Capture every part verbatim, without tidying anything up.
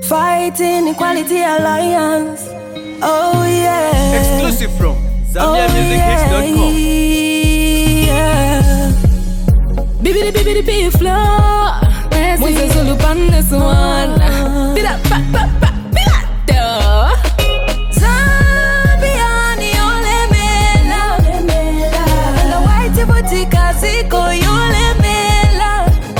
fighting Equality Alliance. Oh yeah. Exclusive from Zambia Music Hits dot com. Yeah. Bibidi bibidi bibidi flow. Mwenze Zulu pan this one. Bida pa pa pa bida do. Zambia ni ole mela. La white botika ziko yole mela.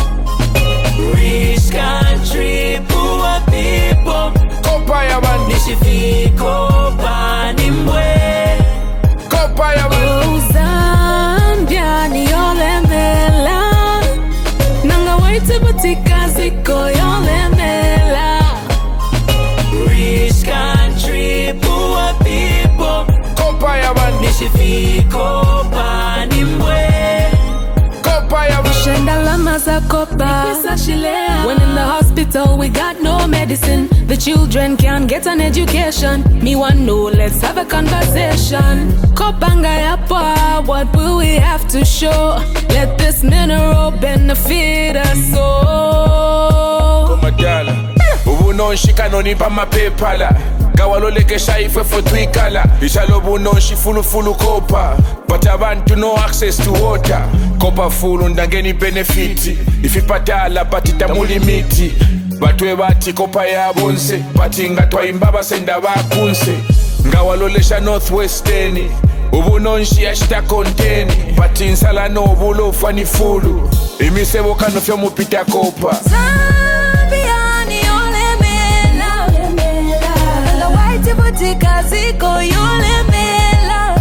Rich country, poor people. Kopaya man, Nishifiko panimwe. Kopaya man. Oh Zambia ni ole mela. Nanga white botika ziko yole mela. Rich country, poor people. Kopaya man, Nishifiko panimwe. Kopaya man. Shenda lama za kopa. When in the hospital we got no medicine, the children can't get an education. Me want know, let's have a conversation. Kopanga yapa, what will we have to show? Let this mineral benefit us all. Komadala, ubu non shika noni pa mapepala. Gawalole kesha ife for twikala. Ishalobu non shi fulu fulu kopa. But abantu no access to water. Kopa fulu ndangeni benefiti. Ifipatala patita mulimiti. Batwe bati kopa ya bonse. Pati ngatwa imbaba senda bakunse. Ngawalolesha northwesteni. Ubu non shi ashita konteni. Pati nsala no bulo fani fulu. Imisebo kano fyo mupita kopa. Zambia ni ole mela. La white botika ziko yole mela.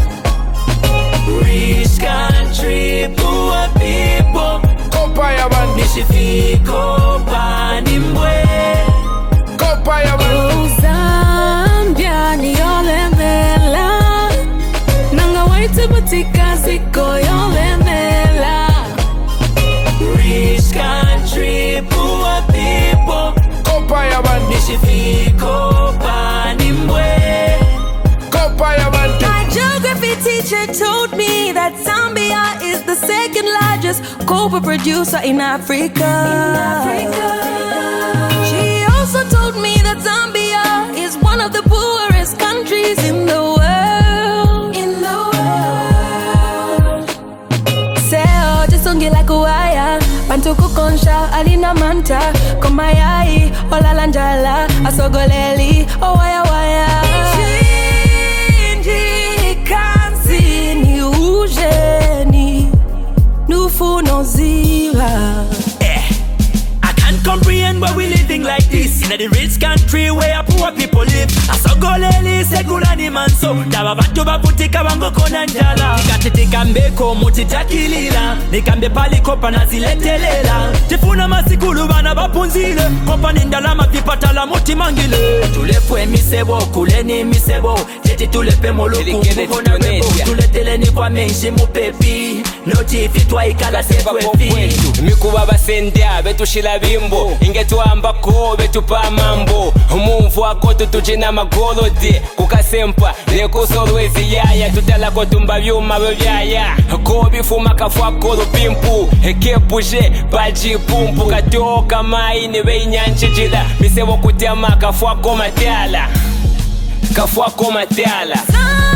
Rich country, poor people. Kopaya man, Nishifiko panimwe. Kopaya man. Oh Zambia ni ole mela. Nanga white botika ziko yole mela. Rich country, poor people. Kopaya man, Nishifiko panimwe. Kopaya man. My geography teacher told me that Zambia is the second largest copper producer in Africa. In Africa. She also told me that Zambia is one of the poorest countries in the world. In the world. Seo jisongi la kuaya, pantuku konsha alina manta, komayai olalanjala asogoleli owaya waya. Eh, I can't comprehend why we living like this in a rich country where poor people live. Asogoleli segulani manso daba bantu baputika bango kona njala. Nikatetika mbeko mutitakilila, nikambe pali kopa naziletelela. Tifuna masikulu bana bapunzile, kopa nindala mapipatala muti mangile. Tulepwe misebo kuleni misebo, teti tulepe moluku mukona webo. Tuleteleni kwa menshi mupepi, notifi twa ikala sekwefi. Mikuba basendya betushila bimbo, ingetuamba ko betupa mambo. Mumvu wako tutujina magolodi, kukasempa lekusolwezi yaya. Tutala kotumba vyuma bebyaya, ko bifuma kafwa kolo pimpu. Ekepuje baji pumpu, katoka maini beinyanchijila. Misebo kutema kafwa ko matyala, kafwa ko matyala.